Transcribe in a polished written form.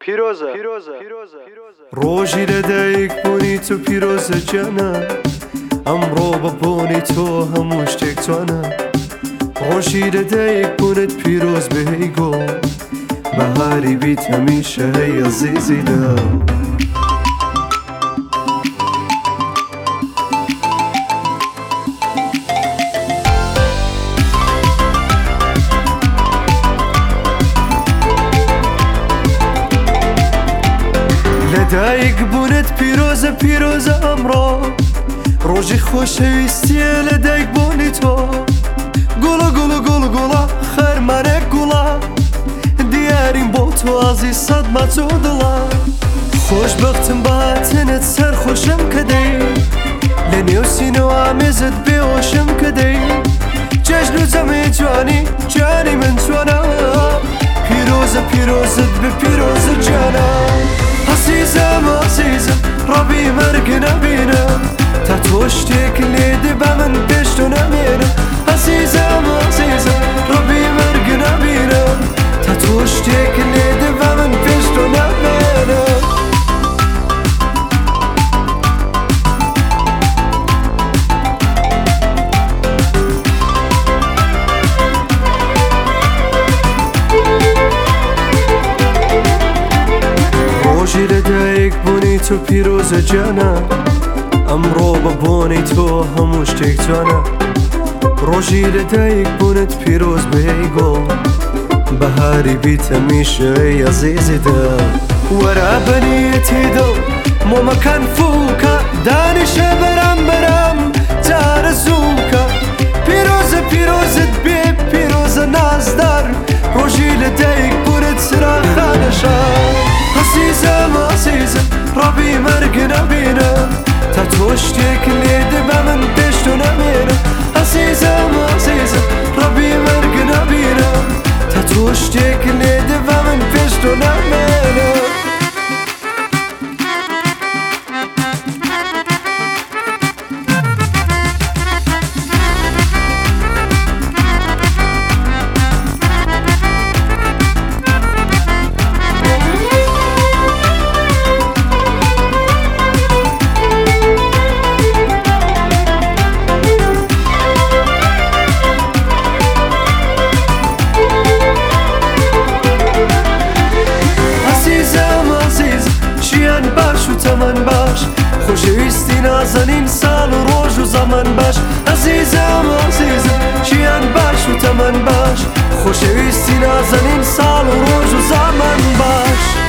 ڕۆژی لەدایک بوونی تو پیرۆزە جانە، ئەمڕۆ بەبوونی تۆ هەموو شتێک توانە. ڕۆژی لەدایک بوونت پیرۆز بهەیگۆ، بەهاری بیت هەمیشە هەی عەزیزی دڵ. لەدایک بوونت پیرۆزە پیرۆزە ئەمڕۆ، ڕۆژی خۆشەویستیە لەدایک بوونی تۆ. گوڵە گوڵە گوڵە گوڵە خەرمانێک گوڵە، دیاریم بۆ تۆ ئازیز سەد ماچۆ دڵە. خۆشبەختم بەهاتنت سەرخۆشم کە دەی، لە نێو سینەوە ئامێزت بێهۆشم کە دەی. جەژن و جەمێ جوانی جانی من جوانە، پیرۆزە پیرۆزت بە پیرۆزە جانە. عەزیزم عەزیزم ڕەبی مەرگ نەبینە، تا تۆ شتێک لێ دەبە من پێش تۆ نەمێنە. عەزیزم عەزیزم ڕەبی مەرگ نەبینە، تا تۆ شتێک لێ دەبە من پێش تۆ نەمێنە. ڕۆژی لەدایک بوونی تۆ پیرۆزە جانە، ئەمڕۆ بەبوونی تۆ هەموو شتێک توانە. ڕۆژی لەدایک بوونت پیرۆز بهەیگۆ، بەهاری بیت هەمیشە هەی عەزیزی دڵ. وەرە بەنیەتی دڵ مۆمەکان فووکە، دانیشە بەرام بەرام جارە زووکە. پیرۆزە پیرۆزت بێ پیرۆزە نازدار، ڕۆژی لەدایک بوونت سراخانە شار. عەزیزم عەزیزم ڕەبی مەرگ نەبینە، تا تۆ شتێک لێ دەبە من پێش تۆ نەمێنە. عەزیزم عەزیزم ڕەبی مەرگ نەبینە، تا تۆ شتێک لێ دەبە من پێش تۆ نەمێنە. تەمەن باش خۆشەویستی نازەنین ساڵ و ڕۆژ و زەمن باش. عەزیزم عەزیزم ژیان باش و تەمەن باش، خۆشەویستی نازەنین ساڵ و ڕۆژ و زەمن باش.